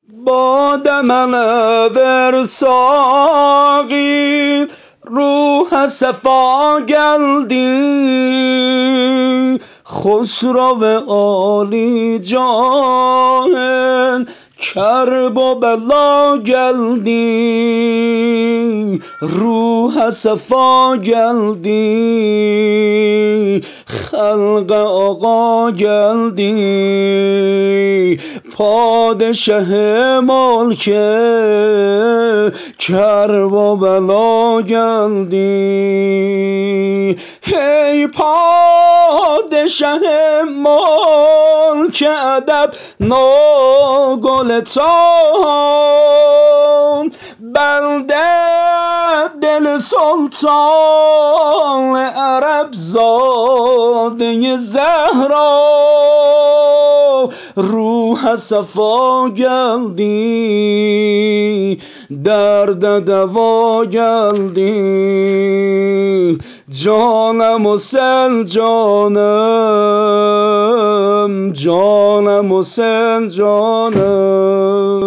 باده منور ساقی روح صفا geldi خسرو عالی جان کرب و بلا geldi روح صفا geldi خلق آقا geldi پادشه ملک کرب و بلا geldi ای پادشه ملک ادب نوگلستان بنده دل سلطان عرب زاده زهرا روح صفا geldi درد دوا geldi جانم و سل جانم جانم و سل جانم